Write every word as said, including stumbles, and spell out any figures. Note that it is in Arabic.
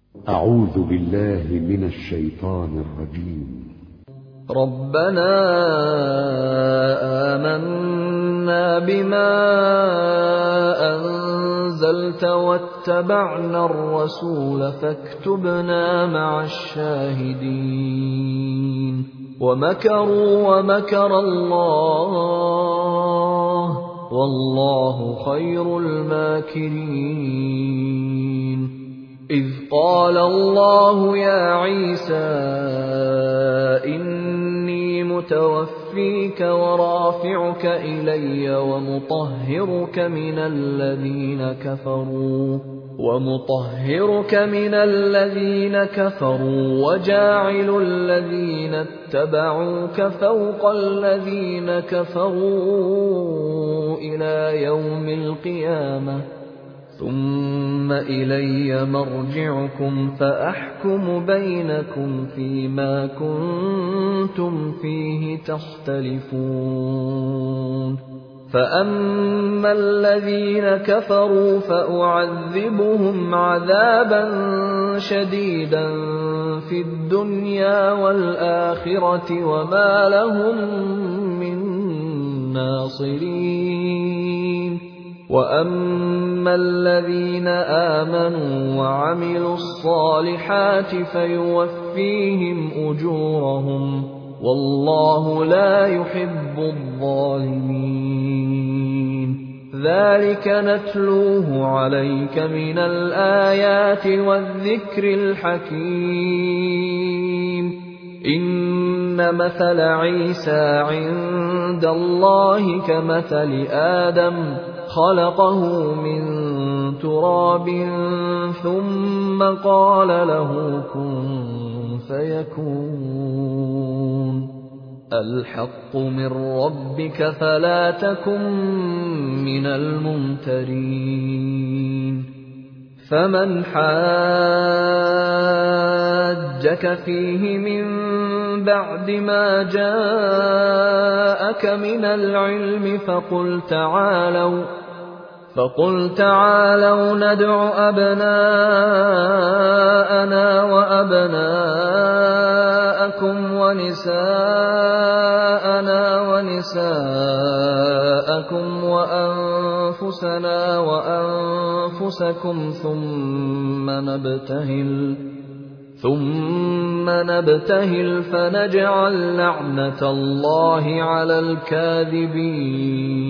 أعوذ بالله من الشيطان الرجيم. ربنا آمنا بما أنزلت واتبعنا الرسول فاكتبنا مع الشاهدين. ومكروا ومكر الله والله خير الماكرين. إذ قال الله يا عيسى إني متوفيك ورافعك إلي ومطهرك من الذين كفروا ومطهرك من الذين كفروا وجاعل الذين اتبعوك فوق الذين كفروا إلى يوم القيامة ثم إلي مرجعكم فأحكم بينكم فيما كنتم فيه تختلفون. فأما الذين كفروا فأعذبهم عذابا شديدا في الدنيا والآخرة وما لهم من ناصرين. وأما الذين آمنوا وعملوا الصالحات فيوفيهم أجورهم والله لا يحب الظالمين. ذلك نتلوه عليك من الآيات والذكر الحكيم. إن مثل عيسى عند الله كمثل آدم خلقه من تراب ثم قال له كن فيكون. الحق من ربك فلا تكن من الممترين. فمن حاجك فيه من بعد ما جاءك من العلم فقل تعالوا فقل تعالوا ندع أبناءنا وأبناءكم ونساءنا ونساءكم وأنفسنا وأنفسكم ثم نبتهل ثم نبتهل فنجعل لعنة الله على الكاذبين.